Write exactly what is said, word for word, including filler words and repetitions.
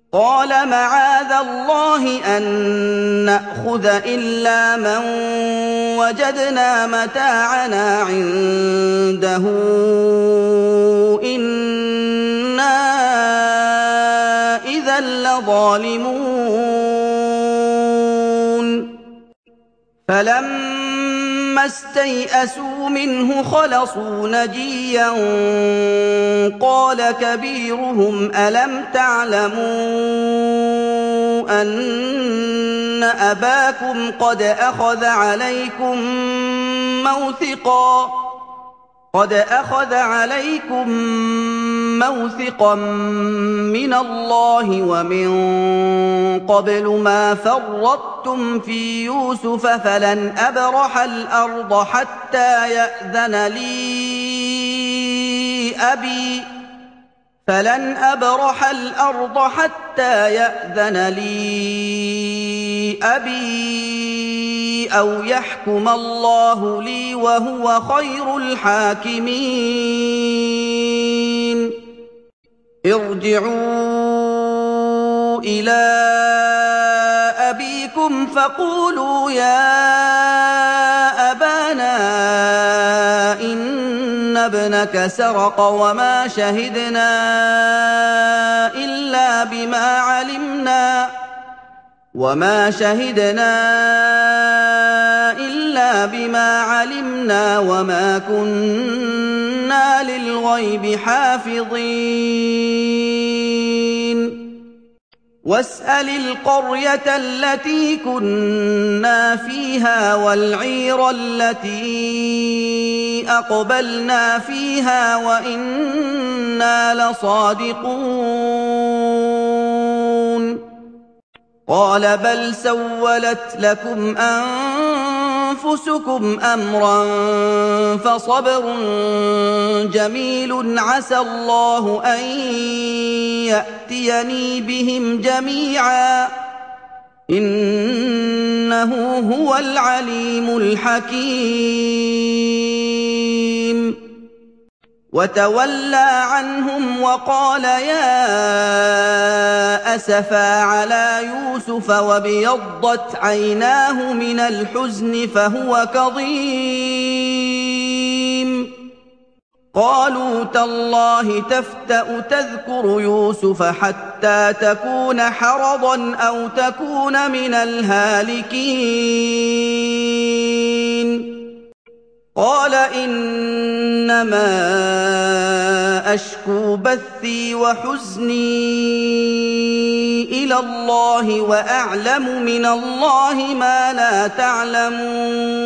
قَالَ مَعَاذَ اللَّهِ أَن نَّأْخُذَ إِلَّا مَن وَجَدْنَا مَتَاعَنَا عِندَهُ إِنَّا إِذًا لَّظَالِمُونَ فَلَمَّا اسْتَيْأَسُوا مِنْهُ خَلَصُوا نَجِيًّا قَالَ كَبِيرُهُمْ أَلَمْ تَعْلَمُوا أَنَّ أَبَاكُمْ قَدْ أَخَذَ عَلَيْكُم مَّوْثِقًا قد أخذ عليكم موثقا من الله ومن قبل ما فرطتم في يوسف فلن أبرح الأرض حتى يأذن لي أبي فلن أبرح الأرض حتى يأذن لي أبي أو يحكم الله لي وهو خير الحاكمين ارجعوا إلى أبيكم فقولوا يا أبانا إن ابنك سرق وما شهدنا إلا بما علمنا وما شهدنا إلا بما علمنا وما كنا للغيب حافظين واسأل القرية التي كنا فيها والعير التي أقبلنا فيها وإنا لصادقون قال بل سولت لكم أنفسكم أمرا فصبر جميل عسى الله أن يأتيني بهم جميعا إنه هو العليم الحكيم وتولى عنهم وقال يا أسفا على يوسف وابيضت عيناه من الحزن فهو كظيم قالوا تالله تفتأ تذكر يوسف حتى تكون حرضا أو تكون من الهالكين قال إنما أشكو بثي وحزني إلى الله وأعلم من الله ما لا تعلمون